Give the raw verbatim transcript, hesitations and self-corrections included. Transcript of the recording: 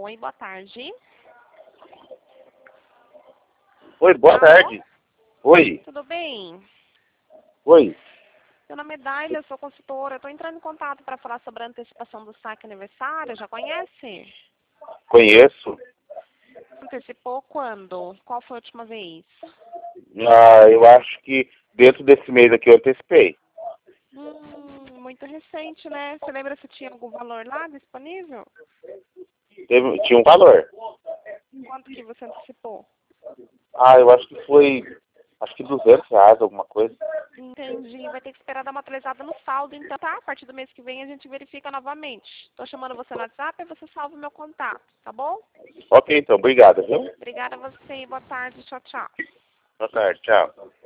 Oi, boa tarde. Oi, boa Alô? tarde. Oi, Tudo bem? oi. Meu nome é Daila, eu sou consultora. Eu estou entrando em contato para falar sobre a antecipação do saque aniversário. Já conhece? Conheço. Antecipou quando? Qual foi a última vez? Ah, eu acho que dentro desse mês aqui eu antecipei. Hum, muito recente, né? Você lembra se tinha algum valor lá disponível? Teve, tinha um valor. Quanto que você antecipou? Ah, eu acho que foi, acho que duzentos reais, alguma coisa. Entendi. Vai ter que esperar dar uma atualizada no saldo, então, tá? A partir do mês que vem a gente verifica novamente. Estou chamando você no WhatsApp e você salva o meu contato, tá bom? Ok, então, obrigado, viu? Obrigada a você. Boa tarde. Tchau, tchau. Boa tarde, tchau.